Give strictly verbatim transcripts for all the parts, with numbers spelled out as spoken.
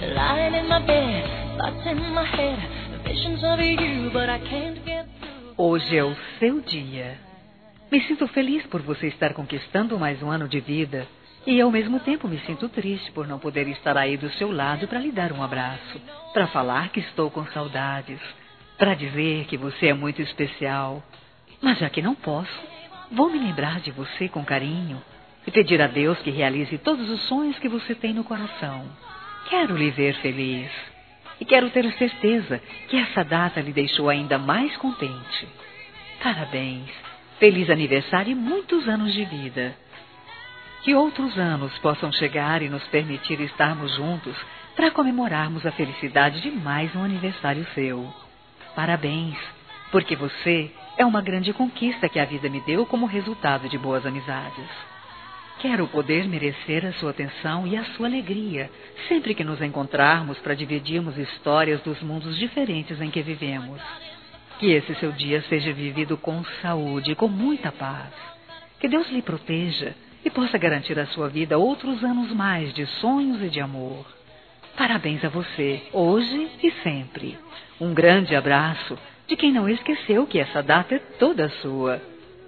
Lying in my bed, thoughts in my head, visions of you, but I can't get through. Hoje é o seu dia. Me sinto feliz por você estar conquistando mais um ano de vida e, ao mesmo tempo, me sinto triste por não poder estar aí do seu lado para lhe dar um abraço, para falar que estou com saudades, para dizer que você é muito especial. Mas já que não posso, vou me lembrar de você com carinho e pedir a Deus que realize todos os sonhos que você tem no coração. Quero lhe ver feliz e quero ter certeza que essa data lhe deixou ainda mais contente. Parabéns, feliz aniversário e muitos anos de vida. Que outros anos possam chegar e nos permitir estarmos juntos para comemorarmos a felicidade de mais um aniversário seu. Parabéns, porque você é uma grande conquista que a vida me deu como resultado de boas amizades. Quero poder merecer a sua atenção e a sua alegria sempre que nos encontrarmos para dividirmos histórias dos mundos diferentes em que vivemos. Que esse seu dia seja vivido com saúde e com muita paz. Que Deus lhe proteja e possa garantir à sua vida outros anos mais de sonhos e de amor. Parabéns a você, hoje e sempre. Um grande abraço de quem não esqueceu que essa data é toda sua.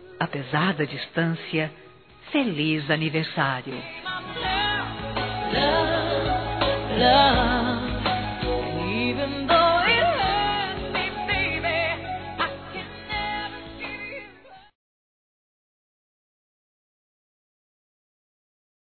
Apesar da distância, feliz aniversário.